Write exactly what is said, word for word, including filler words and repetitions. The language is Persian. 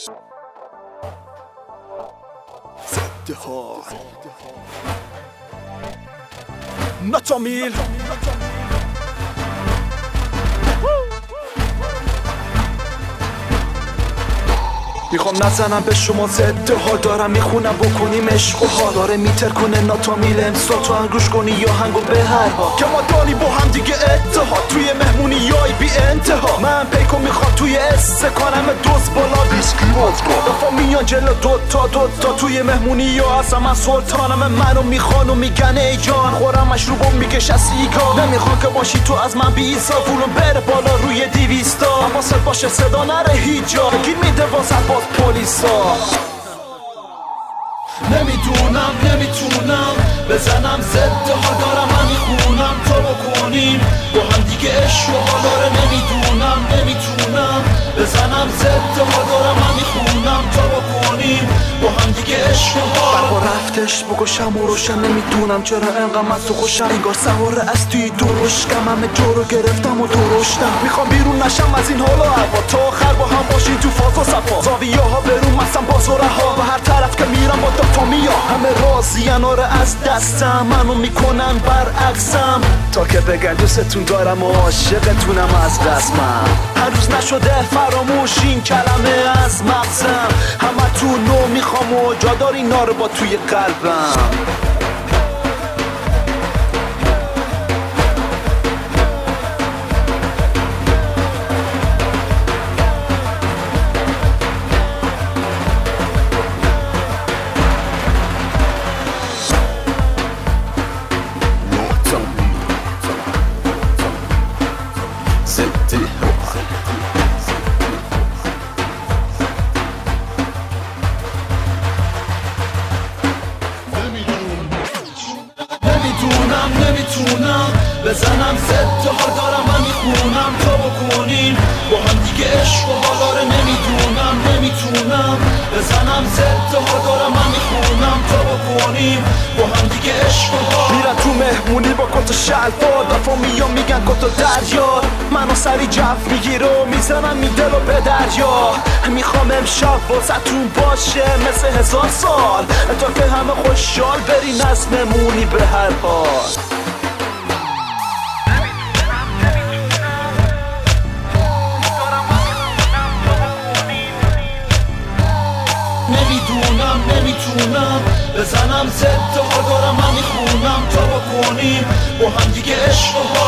زده ها ناتامیل میخوام نزنم به شما زده ها، دارم میخونم بکنیم عشق و حال. داره میتر کنه ناتامیل امسال تو انگوش کنی یا هنگو به هر ها که ما دانی با هم دیگه اتحاد توی مهمونی یای بی انتها. من پیکو میخوام توی اسه کنم دوست بالا دیسکی بازگاه دفا میان جلو دوتا دوتا توی مهمونی یا اصلا من سلطانم. منو میخوان و میگن ای جان خورم مشروبو میکش سیگار. نمیخوان که باشی تو از من بیسا فولون بره بالا روی دیویستا. حواست باشه صدا نره هیچ جا گیر میده واسه باز پلیسا. نمیدونم نمیتونم بزنم زده ها، دارم من میخونم تو بکنیم با هم دیگه عشق و حال. داره نمیدونم نمیتونم بزنم زده ها، دارم من میخونم تو بکنیم با هم دیگه عشق و حال. برقا رفتش بکشم و روشن، نمیدونم چرا انقدر از تو خوشم. انگار سواره از توی درشکم، همه جو رو گرفتم و درشتم. میخوام بیرون نشم از این حالا هوا، تا آخر با هم باشین تو فاز و صفا. زاویه ها برون مثلا باز و رها، و هر طرف که میرم با داتا میام. همه راضین آره از دستم، منو میکنن برعکسم. تا که بگن دوستتون دارم و عاشقتونم از قسمم. هر روز نشده فراموش این کلمه از مغزم. همه تو نو میخوام و جا داری ناره با توی قلبم. نمیدونم نمیتونم بزنم زده ها، دارم من میخونم تو بکنیم با هم دیگه عشق و حال. داره نمیدونم نمیتونم بزنم زده ها، دارم من میخونم تو بکنیم با هم دیگه عشق و حال. میرن تو مهمونی با کت شلوار، دفعه میان میگن کت دریا. منو سری جف میگیره و میزنم می دل و به دریا. میخوام امشب واسه‌تون باشه مثل هزار سال، تا که همه خوشحال برین از مهمونی به هر حال. نمیدونم نمیتونم بزنم زده ها، دارم من میخونم تا بکنیم با هم دیگه عشق و حال.